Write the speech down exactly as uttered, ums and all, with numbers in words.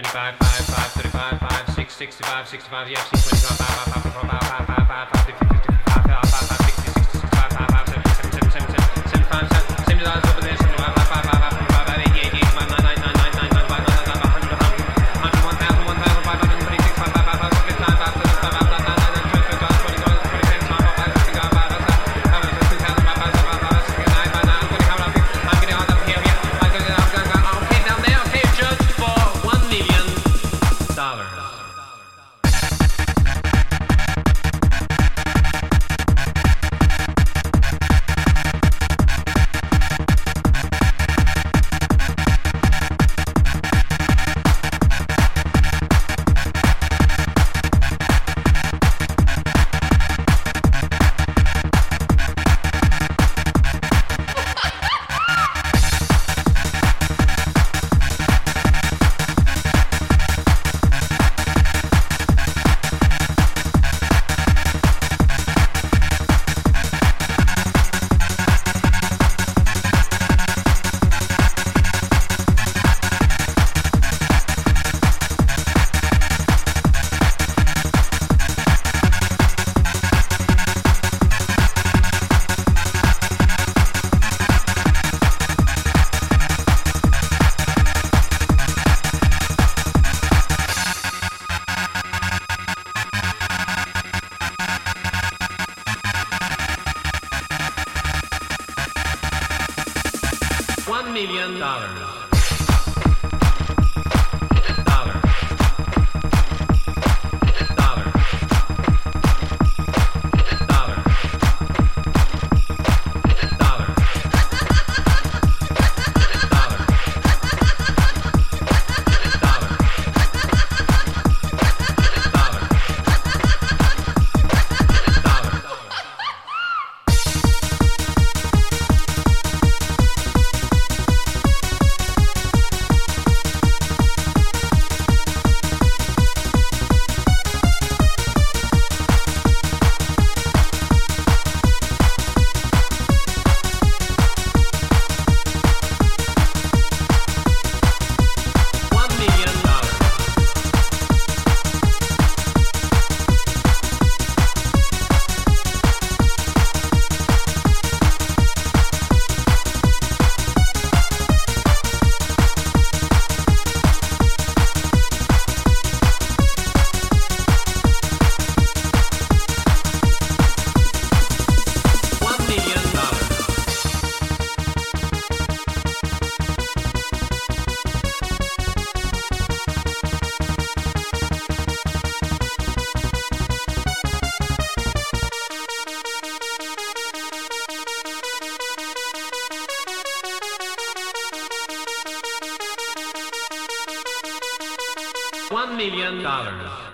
fifty-five, five, five, thirty-five, five, six, sixty-five, sixty-five, yeah, six, twenty-five, five, five, five, five, five, five, five, five, fifty, fifty-five, five, five, five, sixty, sixty, sixty-five, five, five, seventy, seventy, seventy, seventy, seventy-five, seventy dollars over there, seventy-five, five, five, five, five, five, eighty, eighty, eighty-five, ninety, ninety, ninety, ninety, ninety-five, ninety-nine, one hundred, one hundred, one hundred, one thousand, one thousand, five hundred twenty-six, five, five, five, five, fifty-nine, five, seventy-five, five, nine, nine, nine, twenty, twenty, twenty, twenty, twenty, five, five, fifty, five, five, five, five, two thousand, five, five, five, five, sixty-nine, five, nine, twenty, how I'm getting all up here, yeah, I'm getting all up, okay, down there, okay, judge for one million dollars. One million dollars. Dollars. Dollars. Dollars. Dollars. One million dollars.